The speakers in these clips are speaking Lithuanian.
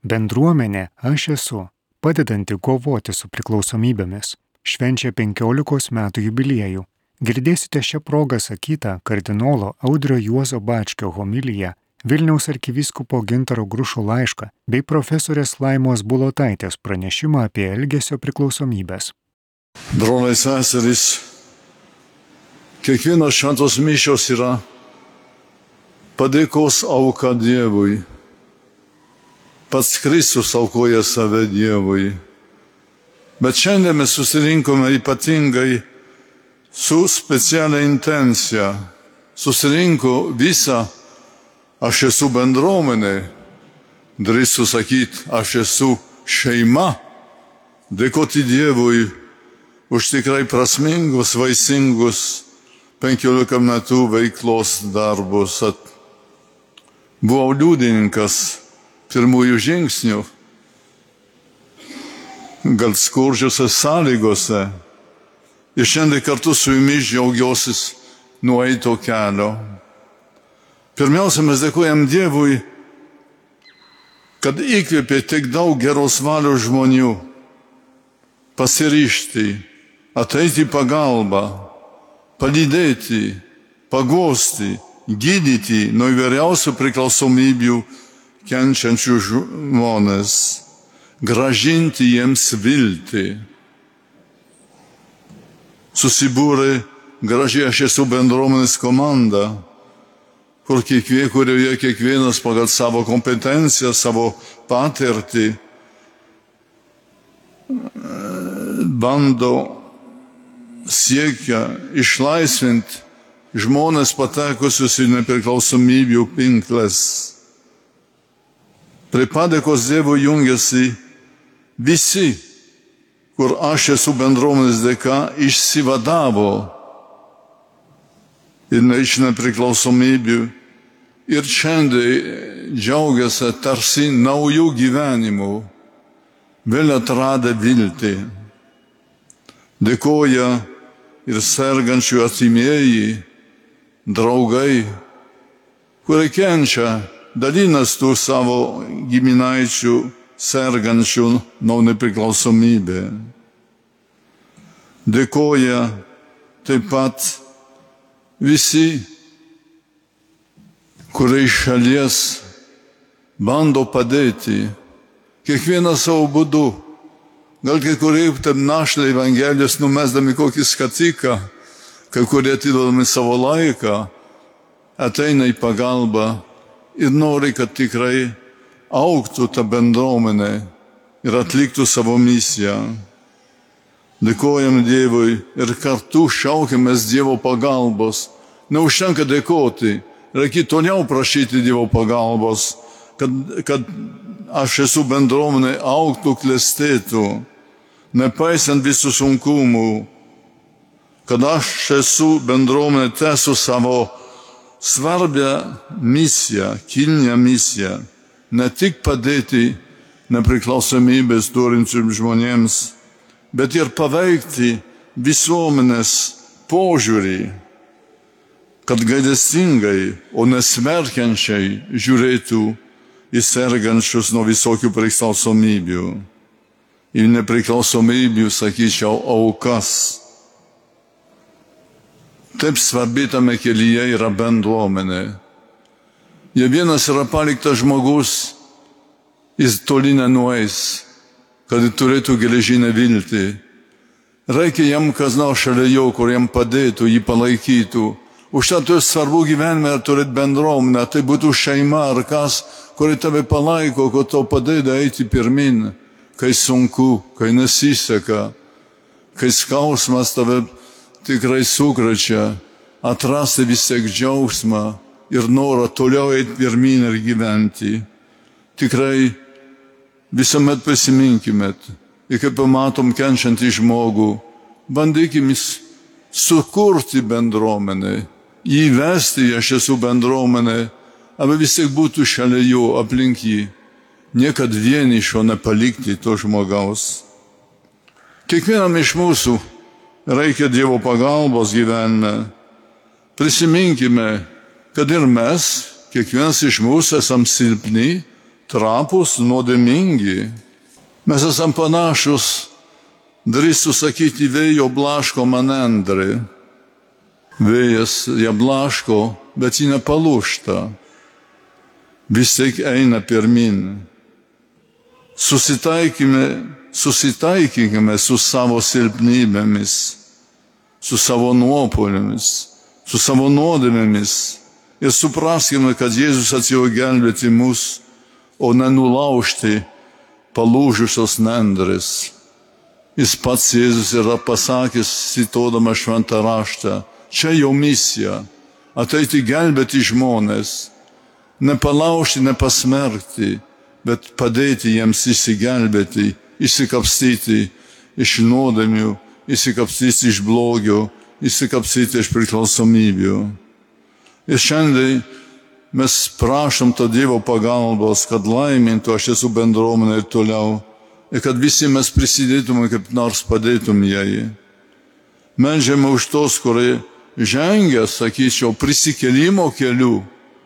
Bendruomenė Aš esu, padedanti kovoti su priklausomybėmis, švenčia 15 metų jubiliejų. Girdėsite šią progą sakytą kardinolo Audrio Juozo Bačkio homiliją, Vilniaus arkivyskupo Gintaro Grušo laišką bei profesorės Laimos Bulotaitės pranešimą apie elgesio priklausomybės. Broliai seserys, kiekvienos šventos mišios yra padėkos auka Dievui. Pats Kristus aukoja save Dievui. Bet šiandien mes susirinkome ypatingai su specialia intencija. Susirinko visa Aš esu bendruomenė. Drįstu sakyti, aš esu šeima. Dėkoti Dievui už tikrai prasmingus, vaisingus 15 metų veiklos darbus. Buvau liudininkas pirmųjų žingsnių, gal skurdžiuose sąlygose. Ir šiandien kartu su jumis džiaugiuosi nueito kelio. Pirmiausia, mes dėkojam Dievui, kad įkvėpė tiek daug geros valios žmonių pasiryžti, ateiti į pagalbą, palydėti, paguosti, gydyti nuo įvairiausių priklausomybių kenčiančių žmonės, grąžinti jiems viltį. Susibūrė gražiai Aš esu bendruomenės komanda, kurioje kiekvienas pagal savo kompetenciją, savo patirtį bando siekia išlaisvinti žmonės patekusius į nepriklausomybių pinkles. Prie padėkos Dievui jungiasi visi, kur Aš esu bendruomenės dėka išsivadavo ir iš nepriklausomybių ir šiandien džiaugiasi tarsi naujų gyvenimų, vėl atradę viltį. Dėkoja ir sergančių artimieji, draugai, kurie kenčia, dalinas tų savo giminaičių sergančių nuo nepriklausomybė. Dėkoja taip pat visi, kurie iš šalies bando padėti, kiekvienas savo būdu. Gal kai kurie taip našlai Evangelijos numesdami kokį skatiką, kai kurie atidodami savo laiką, ateina į pagalbą ir nori, kad tikrai augtų ta bendruomenė ir atliktų savo misiją. Dėkojam Dievui ir kartu šaukiamės Dievo pagalbos. Neužtenka dėkoti, reikia toliau prašyti Dievo pagalbos, kad Aš esu bendruomenė augtų, klestėtų, nepaisant visų sunkumų, kad Aš esu bendruomenė tęsiu savo svarbią misiją, kilnią misiją, ne tik padėti nepriklausomybės turinčiams žmonėms, bet ir paveikti visuomenės požiūrį, kad gailestingai, o nesmerkiančiai žiūrėtų į sergančius nuo visokių priklausomybių. Ir nepriklausomybių, sakyčiau, aukas. Taip svarbi tame kelyje yra bendruomenė. Jei vienas yra paliktas žmogus, jis toli nenueis, kad turėtų geležinę viltį. Reikia jam kas nors šalia jo, kur jam padėtų, jį palaikytų. Užtat svarbu gyvenime turėti bendruomenę, tai būtų šeima ar kas, kuri tave palaiko, kad tau padeda eiti pirmin, kai sunku, kai nesiseka, kai skausmas tave tikrai sukrečia, atrasti vis tiek džiaugsmą ir norą toliau eiti pirmin ir gyventi. Tikrai visuomet prisiminkime, ir kai pamatom kenčiantį žmogų, bandykime sukurti bendruomenę, įvesti Aš esu bendruomenė, arba vis tiek būtų šalia jo, aplink jį, niekad vienišo nepalikti to žmogaus. Kiekvienam iš mūsų reikia Dievo pagalbos gyvenime. Prisiminkime, kad ir mes, kiekvienas iš mūsų esam silpni, trapus, nuodėmingi. Mes esam panašus, drįstu sakyti, vėjo blaško manendrė. Vėjas ją blaško, bet ji nepalūžta. Vis tiek eina pirmin. Susitaikykime su savo silpnybėmis, su savo nuopuolėmis, su savo nuodėmėmis ir supraskime, kad Jėzus atėjo gelbėti mus, o nenulaužti palūžusios nendrės. Jis pats Jėzus yra pasakęs, cituodamas šventą raštą, čia jo misija - ateiti gelbėti žmonės, nepalaužti, nepasmerkti, bet padėti jiems įsigelbėti, įsikapstyti iš nuodėmių, įsikapstyti iš blogio, įsikapstyti iš priklausomybių. Ir šiandien mes prašom to Dievo pagalbos, kad laimintų aš esu bendruomenė ir toliau, ir kad visi mes prisidėtume, kaip nors padėtum jai. Meldžiame už tos, kurie žengia, sakyčiau, prisikėlimo keliu.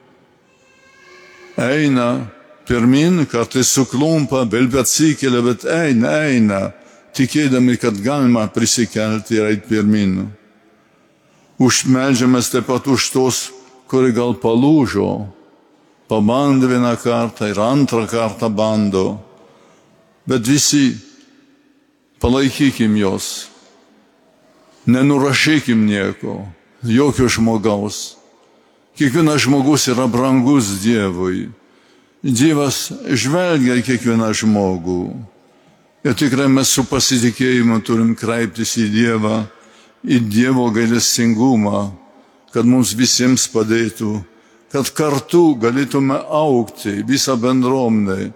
Eina pirmin, kartais suklumpa, vėl atsikelia, bet eina, tikėdami, kad galima prisikelti ir eiti pirmin. Meldžiamės taip pat už tos, kurie gal palūžo, pabandė vieną kartą ir antrą kartą bando, bet visi palaikykim jos, nenurašykim nieko, jokio žmogaus. Kiekvienas žmogus yra brangus Dievui. Dievas žvelgia į kiekvieną žmogų. Ir tikrai mes su pasitikėjimu turim kreiptis į Dievą, į Dievo gailestingumą, kad mums visiems padėtų, kad kartu galėtume augti visą bendruomenę,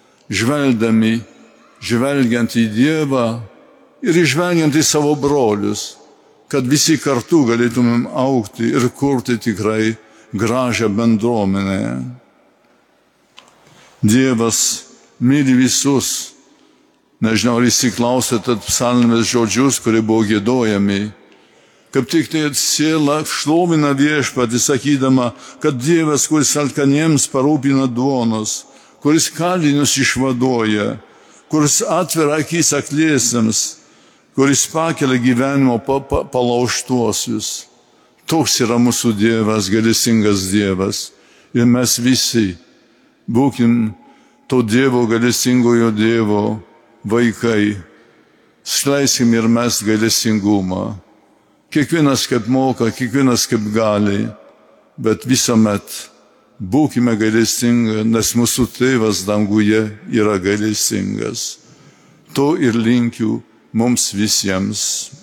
žvelgiant į Dievą ir žvelgiant į savo brolius, kad visi kartu galėtumėm augti ir kurti tikrai gražią bendruomenę. Dievas myli visus. Nežinau, ar įsiklausėte psalmės žodžius, kurie buvo giedojami. Kaip tik tai siela šlovina Viešpatį, sakydama, kad Dievas, kuris alkaniems parūpina duonos, kuris kalinius išvaduoja, kuris atveria akis akliesiems, kuris pakelia gyvenimo palaužtuosius. Toks yra mūsų Dievas, gailestingas Dievas. Ir mes visi būkim to Dievo, gailestingojo Dievo vaikai. Skleiskim ir mes gailestingumą. Kiekvienas kaip moka, kiekvienas kaip gali, bet visuomet būkime gailestingi, nes mūsų Tėvas danguje yra gailestingas. To ir linkiu mums visiems.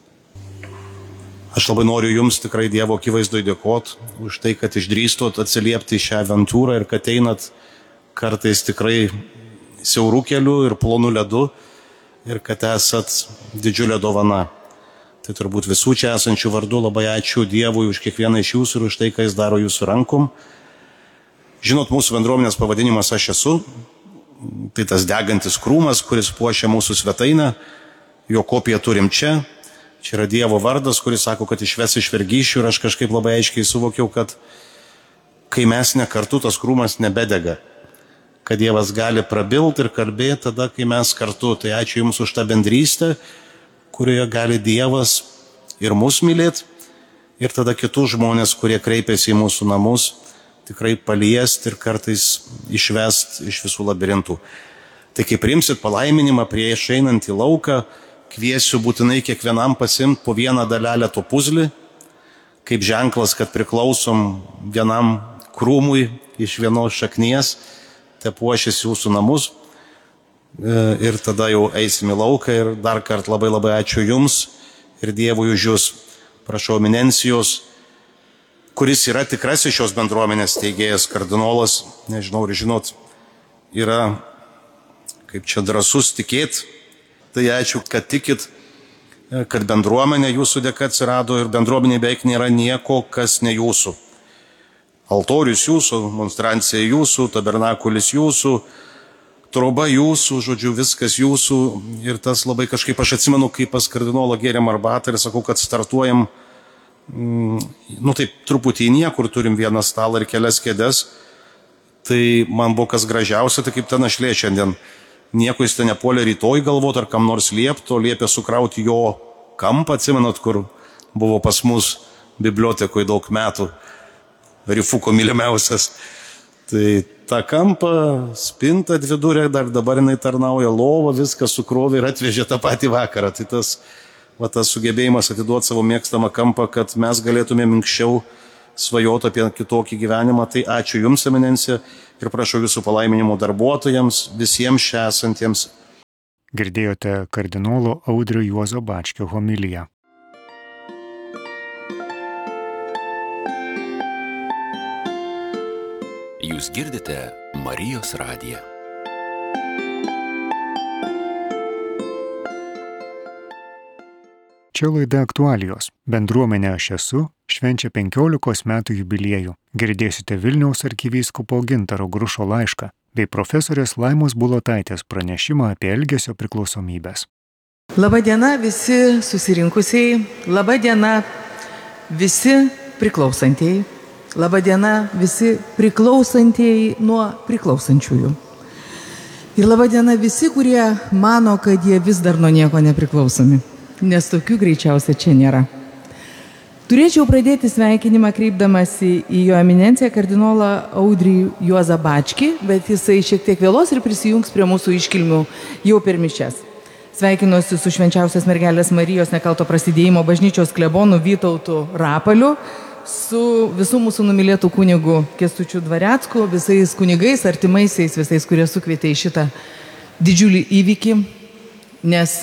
Aš labai noriu Jums tikrai Dievo akivaizdoj dėkoti už tai, kad išdrįstot atsiliepti šią aventūrą ir kad einat kartais tikrai siaurų kelių ir plonų ledų ir kad esat didžiulė dovana. Tai turbūt visų čia esančių vardų labai ačiū Dievui už kiekvieną iš Jūsų ir už tai, ką Jis daro Jūsų rankom. Žinot, mūsų bendruomenės pavadinimas Aš esu. Tai tas degantis krūmas, kuris puošia mūsų svetainę. Jo kopiją turim čia. Čia yra Dievo vardas, kuris sako, kad išves iš vergyšių, ir aš kažkaip labai aiškiai suvokiau, kad kai mes ne kartu, tas krūmas nebedega. Kad Dievas gali prabilti ir kalbėti tada, kai mes kartu. Tai ačiū Jums už tą bendrystę, kurioje gali Dievas ir mus mylėti, ir tada kitus žmonės, kurie kreipiasi į mūsų namus, tikrai paliesti ir kartais išvest iš visų labirintų. Tai kai priimsit palaiminimą prieš einant į lauką, kviesiu būtinai kiekvienam pasimti po vieną dalelę to puzlį, kaip ženklas, kad priklausom vienam krūmui iš vienos šaknies, te puošis Jūsų namus ir tada jau eisim į lauką ir dar kart labai labai ačiū Jums ir Dievui už Jūs. Prašau eminencijos, kuris yra tikrasis šios bendruomenės teigėjas, kardinolas, nežinau, ar žinot, yra, kaip čia drąsus tikėti. Tai ačiū, kad tikit, kad bendruomenė Jūsų dėka atsirado ir bendruomenė beveik nėra nieko, kas ne Jūsų. Altorius Jūsų, monstrancija Jūsų, tabernakulis Jūsų, troba Jūsų, žodžiu, viskas Jūsų. Ir tas labai kažkaip, aš atsimenu, kaip pas kardinolą gėrėm arbatą ir sakau, kad startuojam, taip truputį į niekur, turim vieną stalą ir kelias kėdes. Tai man buvo kas gražiausia, tai kaip ta našlė šiandien. Nieko jis ten nepuolė rytoj galvoti ar kam nors liepto, liepė sukrauti jo kampą, atsimenat, kur buvo pas mus bibliotekoje daug metų, Rifuko mylimiausias. Tai tą kampą, spintą dvidurę, dabar jinai tarnauja, lovą, viską sukrovė ir atvežė tą patį vakarą. Tai tas sugebėjimas atiduoti savo mėgstamą kampą, kad mes galėtume anksčiau svajoti apie kitokį gyvenimą. Tai ačiū Jums, eminencija, ir prašau Jūsų palaiminimo darbuotojams, visiems čia esantiems. Girdėjote kardinolo Audrio Juozo Bačkio homiliją. Jūs girdite Marijos radiją. Čia laida aktualijos. Bendruomenė Aš esu švenčia 15 metų jubiliejų. Girdėsite Vilniaus arkivyskupo Gintaro Grušo laišką bei profesorės Laimos Bulotaitės pranešimą apie elgesio priklausomybės. Labadiena visi susirinkusieji, labadiena visi priklausantieji, labadiena visi priklausantieji nuo priklausančiųjų. Ir labadiena visi, kurie mano, kad jie vis dar nuo nieko nepriklausomi, nes tokių greičiausia čia nėra. Turėčiau pradėti sveikinimą kreipdamasi į jo eminenciją kardinolą Audrį Juozą Bačkį, bet jisai šiek tiek vėlos ir prisijungs prie mūsų iškilmių jau per mišias. Sveikinuosi su Švenčiausios Mergelės Marijos nekalto prasidėjimo bažnyčios klebonu Vytautu Rapaliu, su visų mūsų numylėtų kunigų Kęstučiu Dvarecku, visais kunigais, artimaisiais, visais, kurie sukvietė į šitą didžiulį įvykį, nes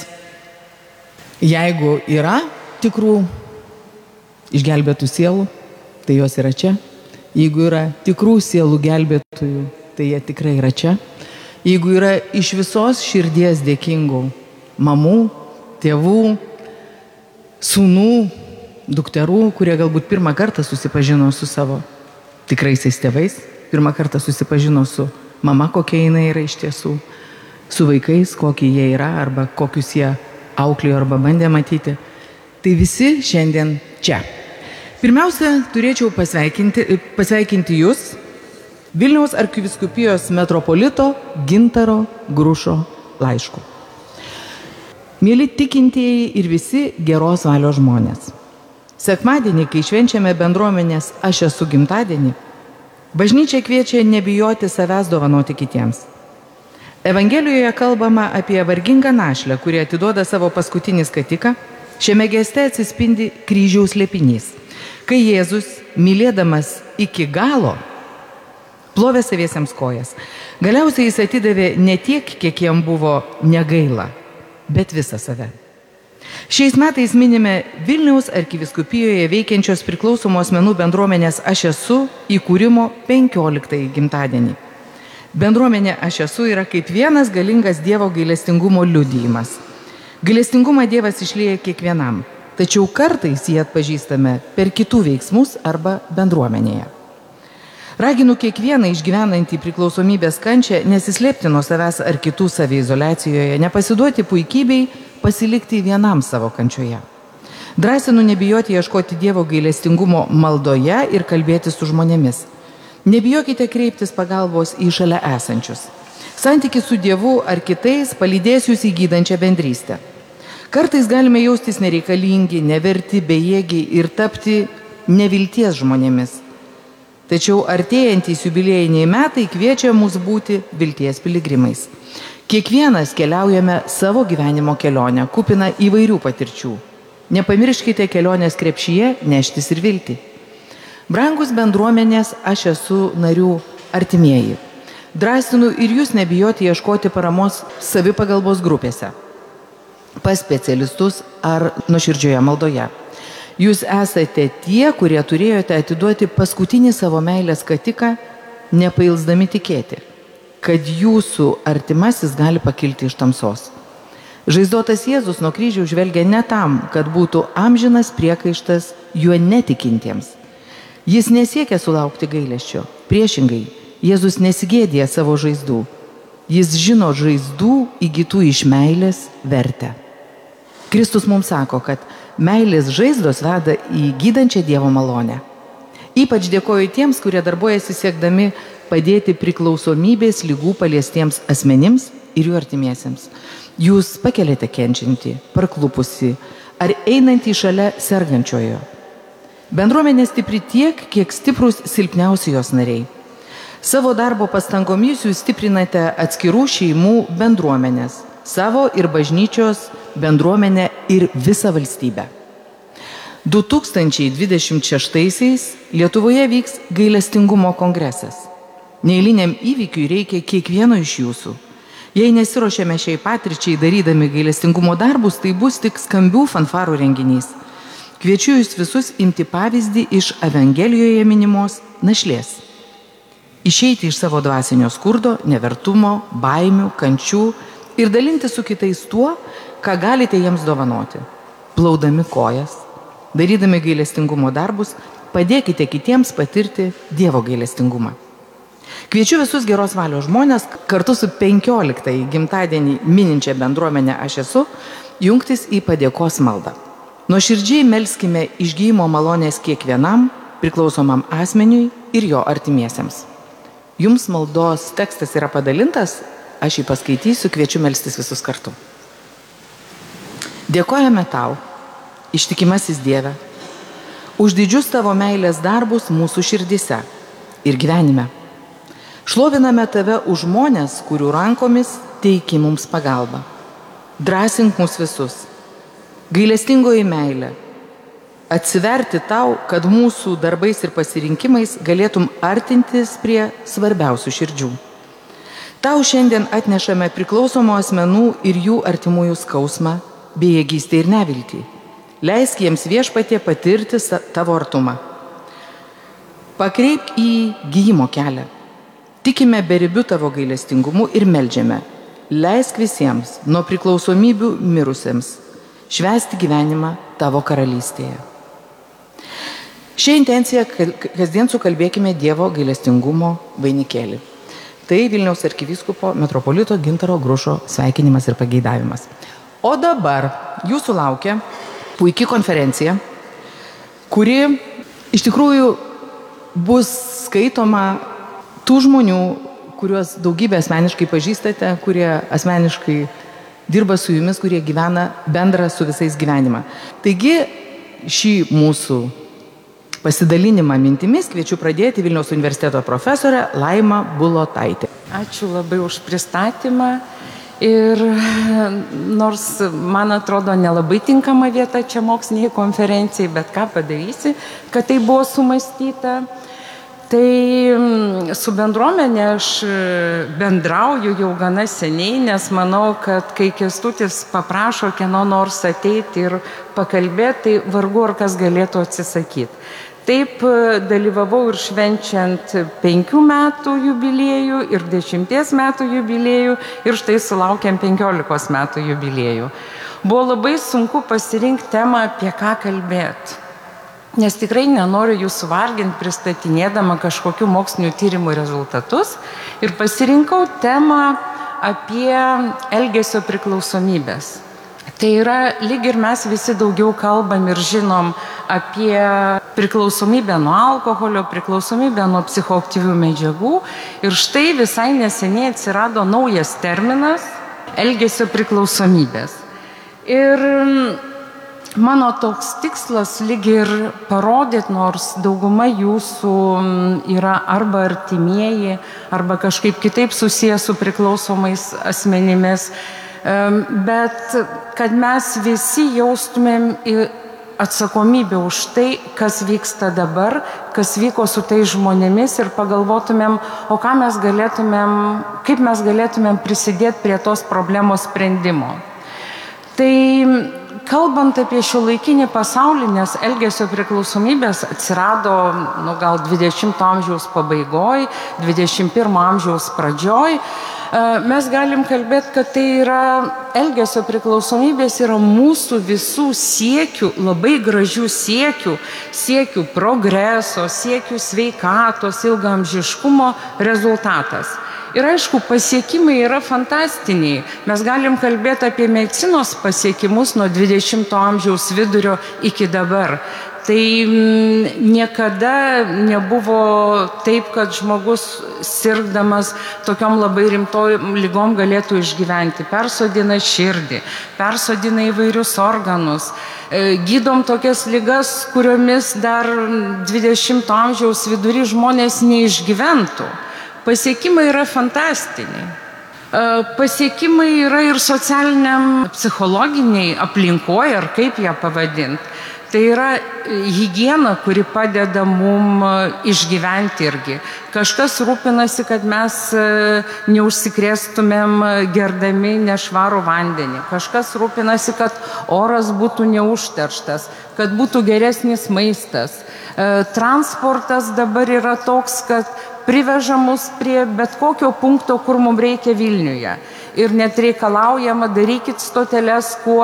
jeigu yra tikrų išgelbėtų sielų, tai jos yra čia. Jeigu yra tikrų sielų gelbėtojų, tai jie tikrai yra čia. Jeigu yra iš visos širdies dėkingų mamų, tėvų, sūnų, dukterų, kurie galbūt pirmą kartą susipažino su savo tikraisiais tėvais, pirmą kartą susipažino su mama, kokia jinai yra iš tiesų, su vaikais, kokie jie yra, arba kokius jie auklėjo arba bandė matyti, tai visi šiandien čia. Pirmiausia, turėčiau pasveikinti Jūs Vilniaus arkivyskupijos metropolito Gintaro Grušo laišku. Mieli tikintieji ir visi geros valios žmonės. Sekmadienį, kai švenčiame bendruomenės Aš esu gimtadienį, bažnyčia kviečia nebijoti savęs dovanoti kitiems. Evangelijoje kalbama apie vargingą našlę, kuri atiduoda savo paskutinį skatiką. Šiame geste atsispindi kryžiaus slėpinys, kai Jėzus, mylėdamas iki galo, plovė saviesiems kojas. Galiausiai jis atidavė ne tiek, kiek jam buvo negaila, bet visą save. Šiais metais minime Vilniaus arkivyskupijoje veikiančios priklausomų asmenų bendruomenės Aš esu įkūrimo 15 gimtadienį. Bendruomenė Aš esu yra kaip vienas galingas Dievo gailestingumo liudijimas. Gailestingumą Dievas išlieja kiekvienam, tačiau kartais jį atpažįstame per kitų veiksmus arba bendruomenėje. Raginu kiekvieną išgyvenantį priklausomybės kančią nesislėpti nuo savęs ar kitų saviizoliacijoje, nepasiduoti puikybei, pasilikti vienam savo kančioje. Drąsinu nebijoti ieškoti Dievo gailestingumo maldoje ir kalbėti su žmonėmis. Nebijokite kreiptis pagalbos į šalia esančius. Santykis su Dievu ar kitais palydės jūs į gydančią bendrystę. Kartais galime jaustis nereikalingi, neverti, bejėgiai ir tapti nevilties žmonėmis. Tačiau artėjantys jubiliejiniai metai kviečia mus būti vilties piligrimais. Kiekvienas keliaujame savo gyvenimo kelionę, kupiną įvairių patirčių. Nepamirškite kelionės krepšyje neštis ir viltį. Brangus bendruomenės Aš esu narių artimieji. Drąsinu ir jūs nebijoti ieškoti paramos savipagalbos grupėse, pas specialistus ar nuoširdžioje maldoje. Jūs esate tie, kurie turėjote atiduoti paskutinį savo meilės skatiką, nepailsdami tikėti, kad jūsų artimasis gali pakilti iš tamsos. Žaizdotas Jėzus nuo kryžiaus žvelgia ne tam, kad būtų amžinas priekaištas juo netikintiems. Jis nesiekia sulaukti gailesčio. Priešingai, Jėzus nesigėdija savo žaizdų. Jis žino žaizdų įgytų iš meilės vertę. Kristus mums sako, kad meilės žaizdos veda į gydančią Dievo malonę. Ypač dėkoju tiems, kurie darbuojasi siekdami, padėti priklausomybės ligų paliestiems asmenims ir jų artimiesiems. Jūs pakeliate kenčiantį, parklupusi ar einantį šalia sergančiojo. Bendruomenė stipri tiek, kiek stiprus silpniausi jos nariai. Savo darbo pastangomis jūs stiprinate atskirų šeimų bendruomenės, savo ir bažnyčios bendruomenę ir visą valstybę. 2026 Lietuvoje vyks gailestingumo kongresas. Neeiliniam įvykiui reikia kiekvieno iš jūsų. Jei nesiruošiame šiai patirčiai darydami gailestingumo darbus, tai bus tik skambių fanfarų renginys. Kviečiu jūs visus imti pavyzdį iš Evangelijoje minimos našlės. Išeiti iš savo dvasinio skurdo, nevertumo, baimių, kančių ir dalinti su kitais tuo, ką galite jiems dovanoti. Plaudami kojas, darydami gailestingumo darbus, padėkite kitiems patirti Dievo gailestingumą. Kviečiu visus geros valios žmonės kartu su 15-ąjį gimtadienį mininčią bendruomenę Aš esu jungtis į padėkos maldą. Nuoširdžiai melskime išgyjimo malonės kiekvienam priklausomam asmeniui ir jo artimiesiems. Jums maldos tekstas yra padalintas, aš jį paskaitysiu, kviečiu melstis visus kartu. Dėkojame tau, ištikimasis Dieve, už didžius tavo meilės darbus mūsų širdise ir gyvenime. Šloviname tave už žmonės, kurių rankomis teiki mums pagalbą. Drąsink mus visus. Gailestingoji meilė. Atsiverti tau, kad mūsų darbais ir pasirinkimais galėtum artintis prie svarbiausių širdžių. Tau šiandien atnešame priklausomų asmenų ir jų artimųjų skausmą, bejėgystę ir neviltį. Leisk jiems Viešpatie patirti tavo artumą. Pakreipk į gyjimo kelią. Tikime beribiu tavo gailestingumu ir meldžiame. Leisk visiems nuo priklausomybių mirusiems švęsti gyvenimą tavo karalystėje. Šią intenciją kasdien sukalbėkime Dievo gailestingumo vainikėlį. Tai Vilniaus arkivyskupo metropolito Gintaro Grušo sveikinimas ir pageidavimas. O dabar jūsų laukia puikia konferencija, kuri iš tikrųjų bus skaitoma tų žmonių, kuriuos daugybę asmeniškai pažįstate, kurie asmeniškai dirba su jumis, kurie gyvena bendrą su visais gyvenimą. Taigi šį mūsų pasidalinimą mintimis kviečiu pradėti Vilniaus universiteto profesorę Laimą Bulotaitę. Ačiū labai už pristatymą ir nors man atrodo nelabai tinkama vieta čia moksliniai konferencijai, bet ką padarysi, kad tai buvo sumąstyta. Tai su bendruomenė aš bendrauju jau gana seniai, nes manau, kad kai Kęstutis paprašo kieno nors ateiti ir pakalbėti, tai vargu ar kas galėtų atsisakyti. Taip dalyvavau ir švenčiant 5 metų jubiliejų ir 10 metų jubiliejų ir štai sulaukiam 15 metų jubiliejų. Buvo labai sunku pasirinkti temą, apie ką kalbėti. Nes tikrai nenoriu jūsų varginti pristatinėdama kažkokių mokslinių tyrimų rezultatus ir pasirinkau temą apie elgesio priklausomybės. Tai yra, lyg ir mes visi daugiau kalbam ir žinom apie priklausomybę nuo alkoholio, priklausomybę nuo psichoaktyvių medžiagų ir štai visai neseniai atsirado naujas terminas elgesio priklausomybės. Ir mano toks tikslas lyg ir parodyti, nors dauguma jūsų yra arba artimieji, arba kažkaip kitaip susiję su priklausomais asmenimis, bet kad mes visi jaustumėm atsakomybę už tai, kas vyksta dabar, kas vyko su tais žmonėmis ir pagalvotumėm, o ką mes galėtumėm, kaip mes galėtumėm prisidėti prie tos problemos sprendimo. Tai kalbant apie šiuolaikinį pasaulį, nes elgesio priklausomybės atsirado gal 20 amžiaus pabaigoj, 21 amžiaus pradžioj, mes galim kalbėti, kad tai yra elgesio priklausomybės yra mūsų visų siekių, labai gražių siekių progreso, siekių sveikatos, ilgaamžiškumo rezultatas. Ir aišku, pasiekimai yra fantastiniai. Mes galim kalbėti apie medicinos pasiekimus nuo 20 amžiaus vidurio iki dabar. Tai niekada nebuvo taip, kad žmogus sirgdamas tokiom labai rimtom lygom galėtų išgyventi. Persodina širdį, persodina įvairius organus. Gydom tokias ligas, kuriomis dar 20 amžiaus vidury žmonės neišgyventų. Pasiekimai yra fantastiniai. Pasiekimai yra ir socialiniam, psichologiniai aplinkoje, ar kaip ją pavadinti. Tai yra higiena, kuri padeda mum išgyventi irgi. Kažkas rūpinasi, kad mes neužsikrėstumėm gerdami nešvarų vandenį. Kažkas rūpinasi, kad oras būtų neužterštas, kad būtų geresnis maistas. Transportas dabar yra toks, kad priveža mus prie bet kokio punkto, kur mums reikia Vilniuje. Ir net reikalaujama, darykit stoteles kuo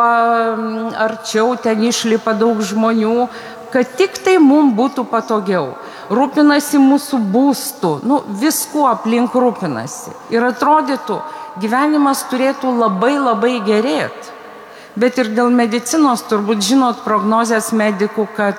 arčiau, ten išlipa daug žmonių, kad tik tai mums būtų patogiau. Rūpinasi mūsų būstų, viskuo aplink rūpinasi. Ir atrodytų, gyvenimas turėtų labai labai gerėti. Bet ir dėl medicinos turbūt žinot prognozes medikų, kad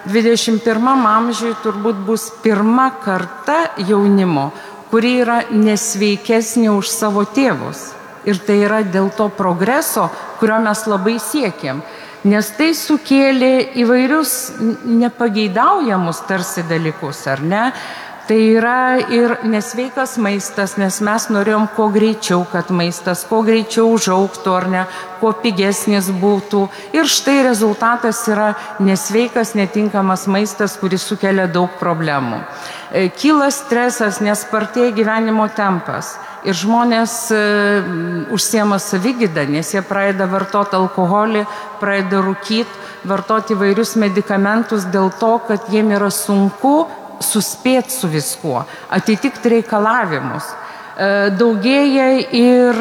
21 amžiui turbūt bus pirma karta jaunimo, kuri yra nesveikesnė už savo tėvus. Ir tai yra dėl to progreso, kurio mes labai siekėm. Nes tai sukėlė įvairius nepageidaujamus tarsi dalykus, ar ne? Tai yra ir nesveikas maistas, nes mes norėjom kuo greičiau, kad maistas kuo greičiau užaugtų, ar ne, kuo pigesnis būtų. Ir štai rezultatas yra nesveikas, netinkamas maistas, kuris sukelia daug problemų. Kyla stresas, nes spartėja gyvenimo tempas. Ir žmonės užsiema savigydą, nes jie pradeda vartoti alkoholį, pradeda rūkyti, vartoti įvairius medikamentus dėl to, kad jiem yra sunku suspėti su viskuo, atitikti reikalavimus. Daugėja ir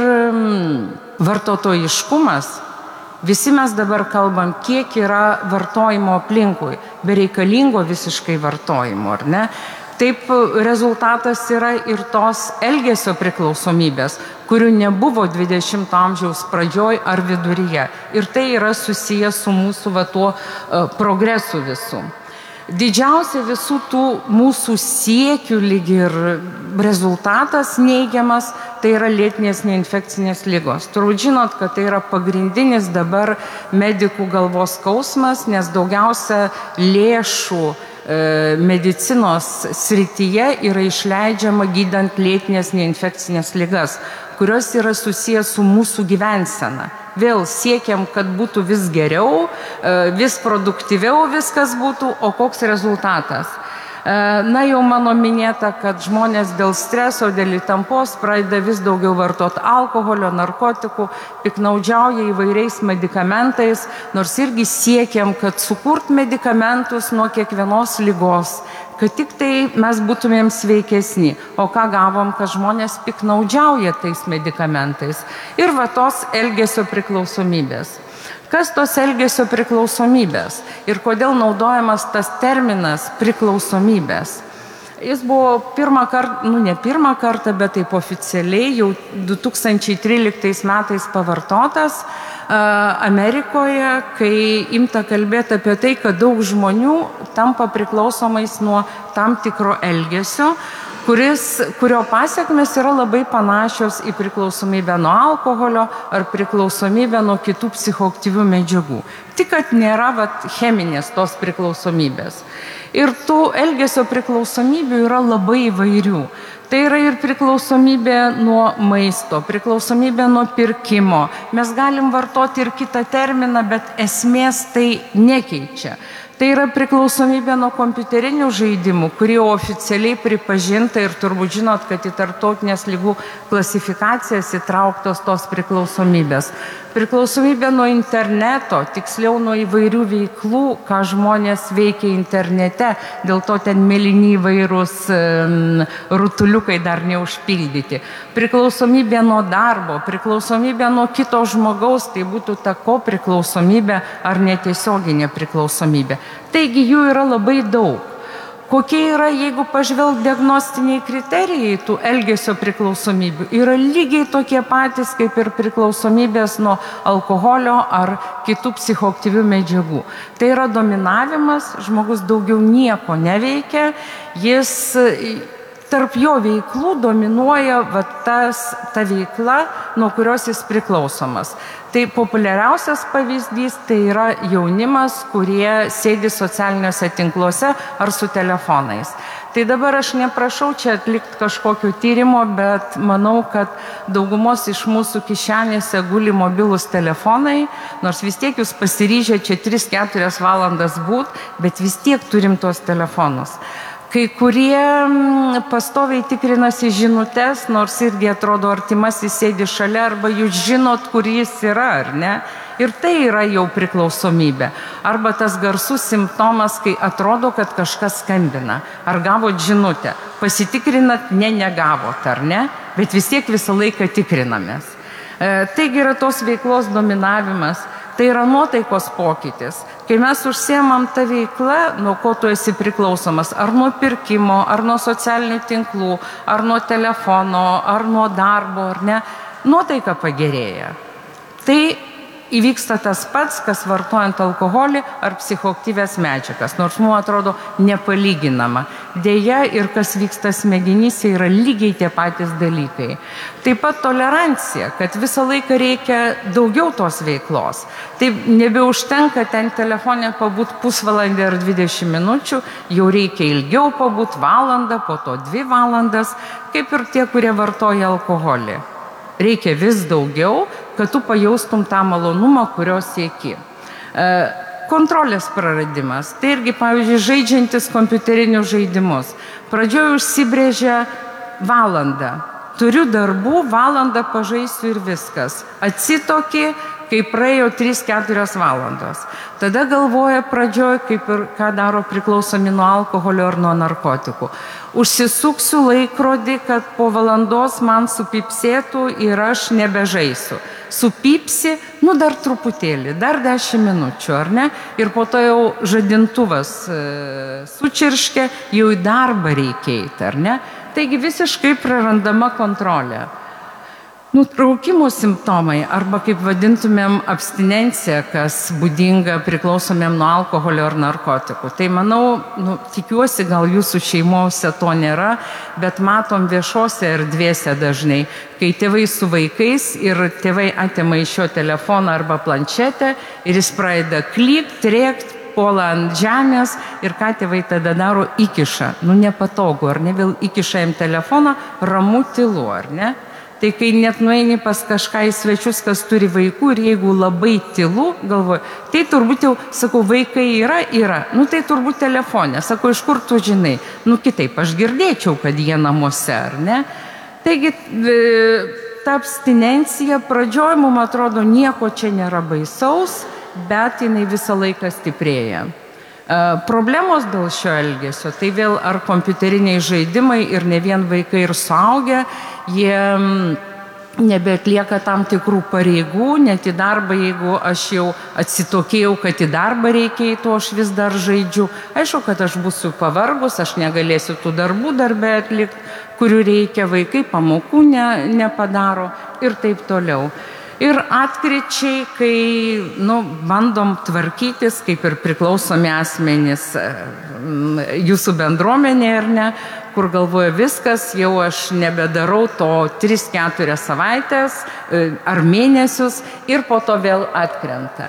vartotojiškumas. Visi mes dabar kalbam, kiek yra vartojimo aplinkui, bereikalingo visiškai vartojimo, ar ne? Taip rezultatas yra ir tos elgesio priklausomybės, kurių nebuvo 20 amžiaus pradžioj ar viduryje. Ir tai yra susijęs su mūsų tuo progresu visų. Didžiausia visų tų mūsų siekių lyg ir rezultatas neigiamas, tai yra lėtinės neinfekcinės ligos. Turbūt žinot, kad tai yra pagrindinis dabar medikų galvos skausmas, nes daugiausia lėšų medicinos srityje yra išleidžiama gydant lėtinės neinfekcinės ligas, kurios yra susijęs su mūsų gyvensena. Vėl siekiam, kad būtų vis geriau, vis produktyviau viskas būtų, o koks rezultatas? Jau mano minėta, kad žmonės dėl streso, dėl įtampos pradeda vis daugiau vartoti alkoholio, narkotikų, piknaudžiauja įvairiais medikamentais, nors irgi siekiam, kad sukurt medikamentus nuo kiekvienos ligos, kad tik tai mes būtumėm sveikesni. O ką gavom, kad žmonės piknaudžiauja tais medikamentais. Ir tos elgesio priklausomybės. Kas tos elgesio priklausomybės ir kodėl naudojamas tas terminas priklausomybės? Jis buvo ne pirmą kartą, bet taip oficialiai jau 2013 metais pavartotas Amerikoje, kai imta kalbėti apie tai, kad daug žmonių tampa priklausomais nuo tam tikro elgesio, kurio pasiekmes yra labai panašios į priklausomybę nuo alkoholio ar priklausomybę nuo kitų psichoaktyvių medžiagų. Tik kad nėra cheminės tos priklausomybės. Ir tų elgesio priklausomybių yra labai įvairių. Tai yra ir priklausomybė nuo maisto, priklausomybė nuo pirkimo. Mes galim vartoti ir kitą terminą, bet esmės tai nekeičia. Tai yra priklausomybė nuo kompiuterinių žaidimų, kurie oficialiai pripažinta ir turbūt žinot, kad į tarptautinės ligų klasifikacijas įtrauktos tos priklausomybės. Priklausomybė nuo interneto, tiksliau nuo įvairių veiklų, ką žmonės veikia internete, dėl to ten mėlyni įvairūs rutuliukai dar neužpildyti. Priklausomybė nuo darbo, priklausomybė nuo kito žmogaus, tai būtų ta kopriklausomybė ar netiesioginė priklausomybė. Taigi jų yra labai daug. Kokie yra, jeigu pažvelg diagnostiniai kriterijai tų elgesio priklausomybių, yra lygiai tokie patys kaip ir priklausomybės nuo alkoholio ar kitų psichoaktyvių medžiagų. Tai yra dominavimas, žmogus daugiau nieko neveikia, jis tarp jo veiklų dominuoja ta veikla, nuo kurios jis priklausomas. Tai populiariausias pavyzdys tai yra jaunimas, kurie sėdi socialiniuose tinkluose ar su telefonais. Tai dabar aš neprašau čia atlikti kažkokio tyrimo, bet manau, kad daugumos iš mūsų kišenėse guli mobilūs telefonai, nors vis tiek jūs pasiryžę čia 3-4 valandas būt, bet vis tiek turim tuos telefonus. Kai kurie pastoviai tikrinasi žinutes, nors irgi atrodo artimasis sėdi šalia, arba jūs žinot, kur jis yra, ar ne? Ir tai yra jau priklausomybė. Arba tas garsus simptomas, kai atrodo, kad kažkas skambina. Ar gavot žinutę? Pasitikrinat, negavot, ar ne? Bet vis tiek visą laiką tikrinamės. Taigi yra tos veiklos dominavimas. Tai yra nuotaikos pokytis. Kai mes užsiemam tą veiklą, nuo ko tu esi priklausomas, ar nuo pirkimo, ar nuo socialinių tinklų, ar nuo telefono, ar nuo darbo, ar ne, nuotaika pagerėja. Tai įvyksta tas pats, kas vartojant alkoholį ar psichoaktyvias medžiagas, nors mums atrodo nepalyginama. Deja, ir kas vyksta smegenyse, yra lygiai tie patys dalykai. Taip pat tolerancija, kad visą laiką reikia daugiau tos veiklos. Taip nebeužtenka ten telefone pabūt pusvalandį ar 20 minučių, jau reikia ilgiau pabūt valandą, po to 2 valandas, kaip ir tie, kurie vartoja alkoholį. Reikia vis daugiau, kad tu pajaustum tą malonumą, kurio sieki. Kontrolės praradimas. Tai irgi, pavyzdžiui, žaidžiantis kompiuterinius žaidimus. Pradžioje užsibrėžia valandą. Turiu darbų, valandą pažaisiu ir viskas. Atsitokį, kai praėjo 3-4 valandos. Tada galvoja pradžioje, kaip ir ką daro priklausomi nuo alkoholio ar nuo narkotikų. Užsisuksiu laikrodį, kad po valandos man supipsėtų ir aš nebežaisiu. Supipsi, dar truputėlį, dar 10 minučių, ar ne? Ir po to jau žadintuvas sučirškia, jau į darbą reikia eiti, ar ne? Taigi visiškai prarandama kontrolė. Nutraukimo simptomai, arba kaip vadintumėm abstinencija, kas būdinga priklausomėm nuo alkoholio ar narkotikų. Tai manau, tikiuosi, gal jūsų šeimose to nėra, bet matom viešose erdvėse dažnai, kai tėvai su vaikais ir tėvai atima iš jo telefoną arba planšetę ir jis pradeda klykt, rėkt, puola ant žemės ir ką tėvai tada daro, įkiša. Nepatogu, ar ne, vėl įkiša jam telefoną, ramu, tylu, ar ne? Tai kai net nueini pas kažką į svečius, kas turi vaikų ir jeigu labai tylu, galvoju, tai turbūt jau, sakau, vaikai yra, tai turbūt telefonė, sakau, iš kur tu žinai, kitaip aš girdėčiau, kad jie namuose, ar ne? Taigi, ta abstinencija pradžioj, mums atrodo, nieko čia nėra baisaus, bet jinai visą laiką stiprėja. Problemos dėl šio elgesio, tai vėl ar kompiuteriniai žaidimai ir ne vien vaikai ir suaugę, jie nebeatlieka tam tikrų pareigų, net į darbą, jeigu aš jau atsitokėjau, kad į darbą reikia eiti, aš vis dar žaidžiu. Aišku, kad aš būsiu pavargus, aš negalėsiu tų darbų darbe atlikti, kurių reikia, vaikai pamokų nepadaro ir taip toliau. Ir atkryčiai, kai bandom tvarkytis, kaip ir priklausomi asmenys jūsų bendruomenė, ar ne, kur galvoja viskas, jau aš nebedarau to 3-4 savaitės ar mėnesius ir po to vėl atkrenta.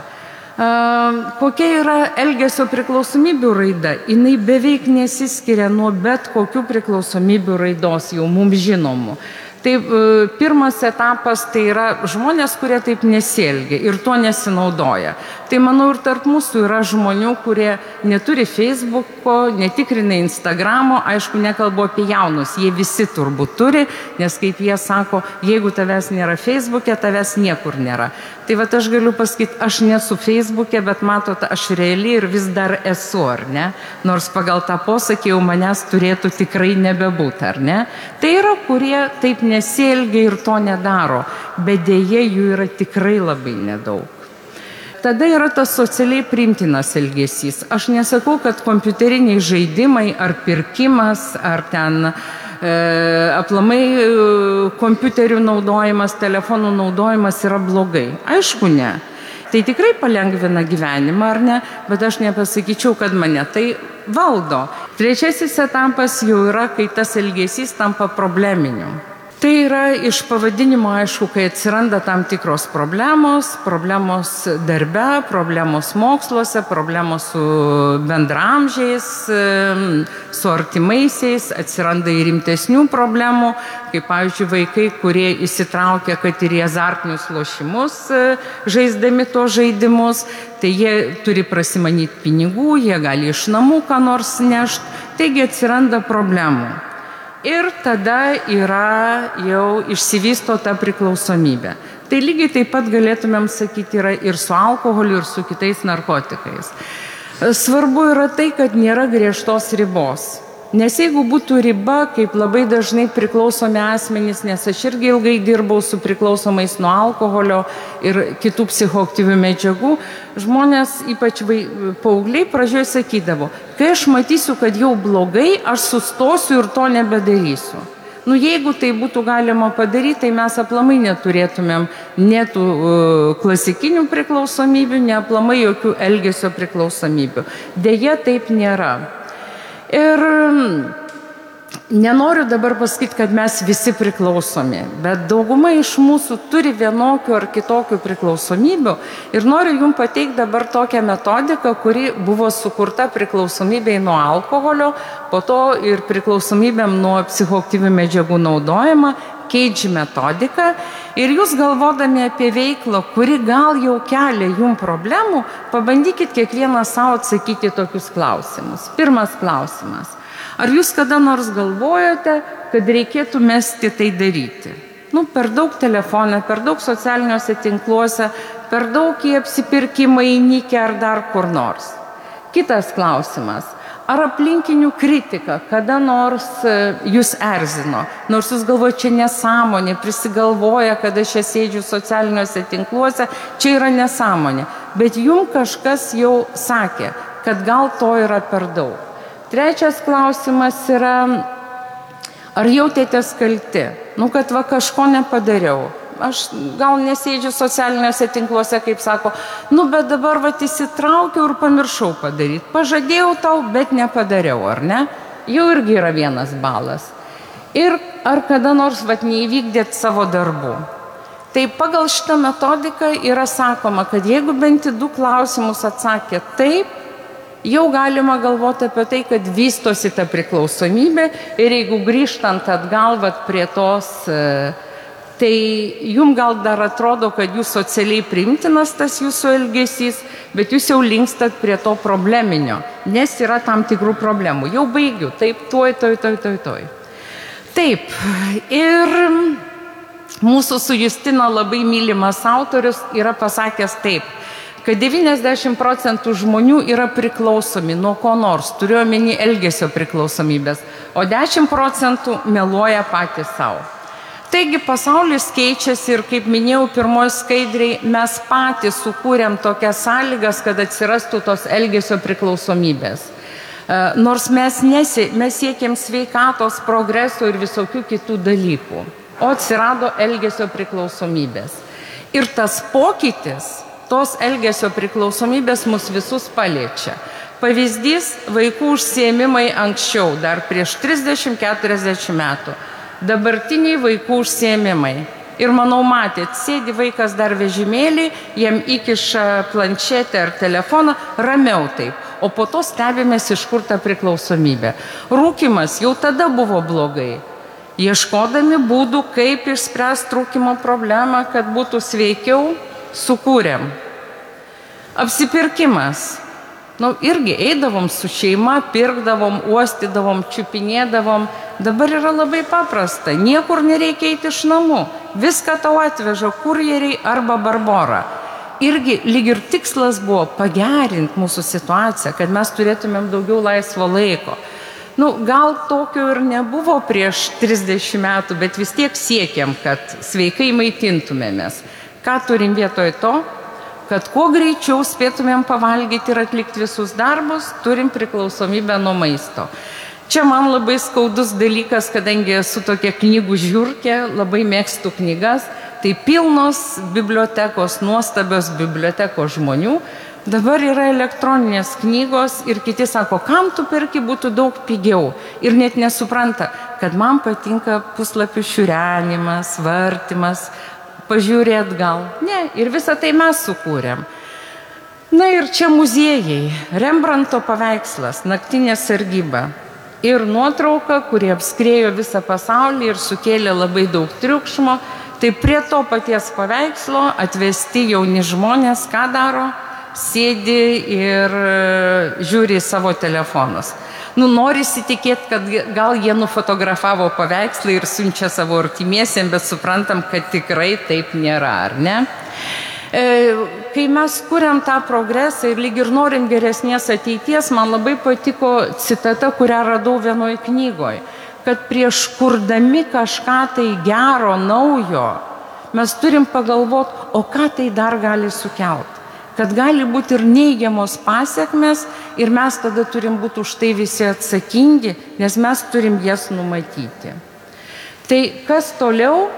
Kokia yra elgesio priklausomybių raida? Jinai beveik nesiskiria nuo bet kokių priklausomybių raidos, jau mums žinomų. Tai pirmas etapas tai yra žmonės, kurie taip nesielgia ir tuo nesinaudoja. Tai manau ir tarp mūsų yra žmonių, kurie neturi Facebooko, netikrina Instagramo, aišku, nekalbu apie jaunus, jie visi turbūt turi, nes kaip jie sako, jeigu tavęs nėra Facebook'e, tavęs niekur nėra. Tai vat aš galiu pasakyti, aš nesu Facebook'e, bet matot, aš realiai ir vis dar esu, ar ne? Nors pagal tą posakį jau manęs turėtų tikrai nebebūti, ar ne? Tai yra, kurie taip nesielgia ir to nedaro, bet dėja jų yra tikrai labai nedaug. Tada yra tas socialiai priimtinas elgesys. Aš nesakau, kad kompiuteriniai žaidimai ar pirkimas, ar ten aplamai kompiuterių naudojimas, telefonų naudojimas yra blogai. Aišku, ne. Tai tikrai palengvina gyvenimą, ar ne, bet aš nepasakyčiau, kad mane tai valdo. Trečiasis etapas jau yra, kai tas elgesys tampa probleminiu. Tai yra iš pavadinimo, aišku, kai atsiranda tam tikros problemos darbe, problemos moksluose, problemos su bendramžiais, su artimaisiais, atsiranda ir rimtesnių problemų, kaip pavyzdžiui vaikai, kurie įsitraukia, kad ir į azartinius lošimus, žaisdami to žaidimus, tai jie turi prasimanyti pinigų, jie gali iš namų ką nors nešti, taigi atsiranda problemų. Ir tada yra jau išsivysto ta priklausomybė. Tai lygiai taip pat galėtumėm sakyti yra ir su alkoholiu, ir su kitais narkotikais. Svarbu yra tai, kad nėra griežtos ribos. Nes jeigu būtų riba, kaip labai dažnai priklausomi asmenys, nes aš irgi ilgai dirbau su priklausomais nuo alkoholio ir kitų psichoaktyvių medžiagų, žmonės, ypač paaugliai, pradžioje sakydavo, kai aš matysiu, kad jau blogai, aš sustosiu ir to nebedarysiu. Jeigu tai būtų galima padaryti, tai mes aplamai neturėtumėm netų klasikinių priklausomybių, ne aplamai jokių elgesio priklausomybių. Deja, taip nėra. Ir nenoriu dabar pasakyti, kad mes visi priklausomi, bet dauguma iš mūsų turi vienokių ar kitokių priklausomybių ir noriu jums pateikti dabar tokią metodiką, kuri buvo sukurta priklausomybei nuo alkoholio, po to ir priklausomybėm nuo psichoaktyvių medžiagų naudojimą, Cage metodika. Ir jūs galvodami apie veiklą, kuri gal jau kelia jums problemų, pabandykit kiekvieną savo atsakyti tokius klausimus. Pirmas klausimas. Ar jūs kada nors galvojote, kad reikėtų mesti tai daryti? Per daug telefone, per daug socialiniuose tinkluose, per daug į apsipirkimą įnikę ar dar kur nors. Kitas klausimas. Ar aplinkinių kritika kada nors jūs erzino? Nors jūs galvojate, čia nesąmonė, prisigalvoja, kad aš sėdžiu socialiniuose tinkluose, čia yra nesąmonė. Bet jums kažkas jau sakė, kad gal to yra per daug. Trečias klausimas yra, ar jautėtės kalti? Kad kažko nepadariau. Aš gal nesėdžiu socialiniuose tinkluose, kaip sako, bet dabar įsitraukiau ir pamiršau padaryti. Pažadėjau tau, bet nepadariau, ar ne? Jau irgi yra 1 balas. Ir ar kada nors neįvykdėt savo darbų. Tai pagal šitą metodiką yra sakoma, kad jeigu bent 2 klausimus atsakė taip, jau galima galvoti apie tai, kad vystosi ta priklausomybė ir jeigu grįžtant atgal prie tos... Tai jums gal dar atrodo, kad jūs socialiai priimtinas tas jūsų elgesys, bet jūs jau linkstat prie to probleminio, nes yra tam tikrų problemų. Jau baigiu, taip, tuoj. Taip, ir mūsų su Justina labai mylimas autorius yra pasakęs taip, kad 90% žmonių yra priklausomi nuo ko nors, turiu omeny elgesio priklausomybės, o 10% meluoja patys savo. Taigi pasaulis keičiasi ir, kaip minėjau, pirmoji skaidriai, mes patys sukūrėm tokias sąlygas, kad atsirastų tos elgesio priklausomybės. Nors mes siekėm sveikatos, progreso ir visokių kitų dalykų, o atsirado elgesio priklausomybės. Ir tas pokytis, tos elgesio priklausomybės mus visus paliečia. Pavyzdys – vaikų užsiėmimai anksčiau, dar prieš 30-40 metų. Dabartiniai vaikų užsiėmimai. Ir manau, matėt, sėdi vaikas dar vežimėlį, jam įkiša planšetę ar telefoną, ramiau taip. O po to stebimės, iš kur ta priklausomybė. Rūkymas jau tada buvo blogai. Ieškodami būdų, kaip išspręsti rūkymo problemą, kad būtų sveikiau, sukūrėm. Apsipirkimas. Irgi eidavom su šeima, pirkdavom, uostydavom, čiupinėdavom. Dabar yra labai paprasta. Niekur nereikia eiti iš namų. Viską tau atveža kurjeriai arba Barbora. Irgi lyg ir tikslas buvo pagerinti mūsų situaciją, kad mes turėtumėm daugiau laisvo laiko. Gal tokio ir nebuvo prieš 30 metų, bet vis tiek siekiam, kad sveikai maitintumėmės. Ką turim vietoj to? kad kuo greičiau spėtumėm pavalgyti ir atlikti visus darbus, turim priklausomybę nuo maisto. Čia man labai skaudus dalykas, kadangi esu tokia knygų žiurkė, labai mėgstu knygas, tai pilnos bibliotekos, nuostabios bibliotekos žmonių. Dabar yra elektroninės knygos ir kiti sako, kam tu perki, būtų daug pigiau. Ir net nesupranta, kad man patinka puslapių šiurenimas, vartimas, pažiūrėt gal. Ne, ir visą tai mes sukūrėm. Na ir čia muziejai. Rembranto paveikslas, Naktinė sargyba. Ir nuotrauka, kuri apskriejo visą pasaulį ir sukėlė labai daug triukšmo. Tai prie to paties paveikslo atvesti jauni žmonės, ką daro? Sėdi ir žiūri į savo telefonus. Norisi tikėti, kad gal jie nufotografavo paveikslą ir siunčia savo artimiesiem, bet suprantam, kad tikrai taip nėra, ar ne? Kai mes kuriam tą progresą ir lyg ir norim geresnės ateities, man labai patiko citata, kurią radau vienoj knygoj, kad prieš kurdami kažką tai gero, naujo, mes turim pagalvoti, o ką tai dar gali sukelti. Kad gali būti ir neigiamos pasiekmes ir mes tada turim būti už tai visi atsakingi, nes mes turim jas numatyti. Tai kas toliau?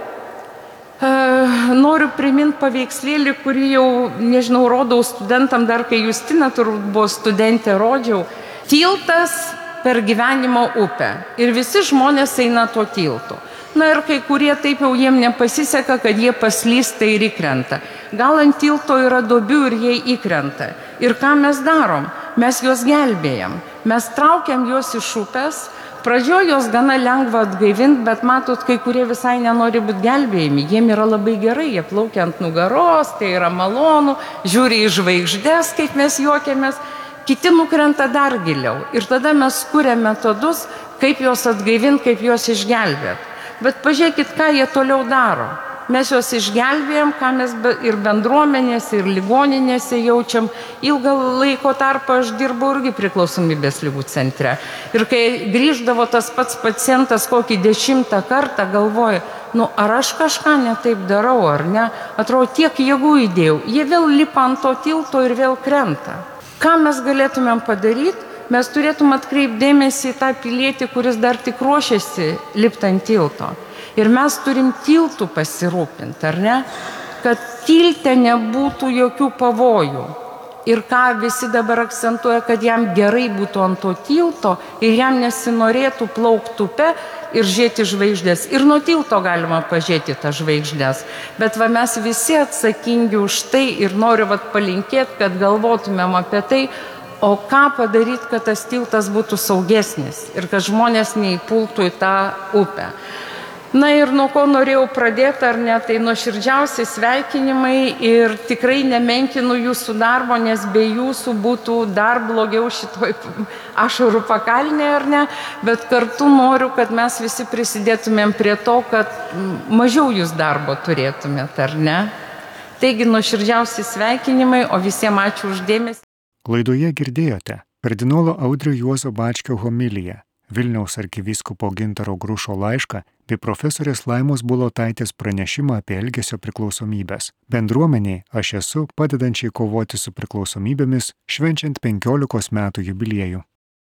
Noriu priminti paveikslėlį, kurį jau, nežinau, rodau studentam, dar kai Justina turbūt buvo studentė, rodžiau. Tiltas per gyvenimo upę. Ir visi žmonės eina tuo tiltu. Na ir kai kurie taip jau jiem nepasiseka, kad jie paslysta ir įkrenta. Gal ant tilto yra duobių ir jie įkrenta. Ir ką mes darom? Mes juos gelbėjam. Mes traukiam juos iš upės. Pradžioje juos gana lengva atgaivinti, bet matot, kai kurie visai nenori būti gelbėjami. Jiem yra labai gerai, jie plaukia ant nugaros, tai yra malonu, žiūri į žvaigždes, kaip mes juokiamės. Kiti nukrenta dar giliau. Ir tada mes kuriam metodus, kaip juos atgaivinti, kaip juos išgelbėti. Bet pažiūrėkit, ką jie toliau daro. Mes juos išgelbėjom, ką mes ir bendruomenėse, ir ligoninėse jaučiam. Ilgą laiko tarpą aš dirbau irgi priklausomybės ligų centre. Ir kai grįždavo tas pats pacientas kokį 10 kartą, galvoju, ar aš kažką netaip darau, ar ne? Atrodo, tiek jėgų įdėjau. Jie vėl lipa ant to tilto ir vėl krenta. Ką mes galėtumėm padaryti? Mes turėtum atkreipti dėmesį į tą pilietį, kuris dar tik ruošiasi lipti ant tilto. Ir mes turim tiltų pasirūpinti, ar ne? Kad tilte nebūtų jokių pavojų. Ir ką visi dabar akcentuoja, kad jam gerai būtų ant to tilto ir jam nesinorėtų plaukti upe ir žiūrėti žvaigždės. Ir nuo tilto galima pažiūrėti tas žvaigždės. Bet mes visi atsakingi už tai ir noriu palinkėti, kad galvotumėm apie tai, o ką padaryti, kad tas tiltas būtų saugesnis ir kad žmonės neįpultų į tą upę. Na ir nuo ko norėjau pradėti, ar ne, tai nuoširdžiausi sveikinimai ir tikrai nemenkinu jūsų darbo, nes be jūsų būtų dar blogiau šitoj ašarų pakalnėje, ar ne, bet kartu noriu, kad mes visi prisidėtumėm prie to, kad mažiau jūs darbo turėtumėt, ar ne. Taigi nuoširdžiausi sveikinimai, o visiems ačiū uždėmesį. Laidoje girdėjote kardinolo Audrio Juozo Bačkio homiliją, Vilniaus arkivyskupo Gintaro Grušo laišką bei profesorės Laimos Bulotaitės pranešimą apie elgesio priklausomybes. Bendruomeniai Aš esu, padedančiai kovoti su priklausomybėmis, švenčiant 15 metų jubiliejų.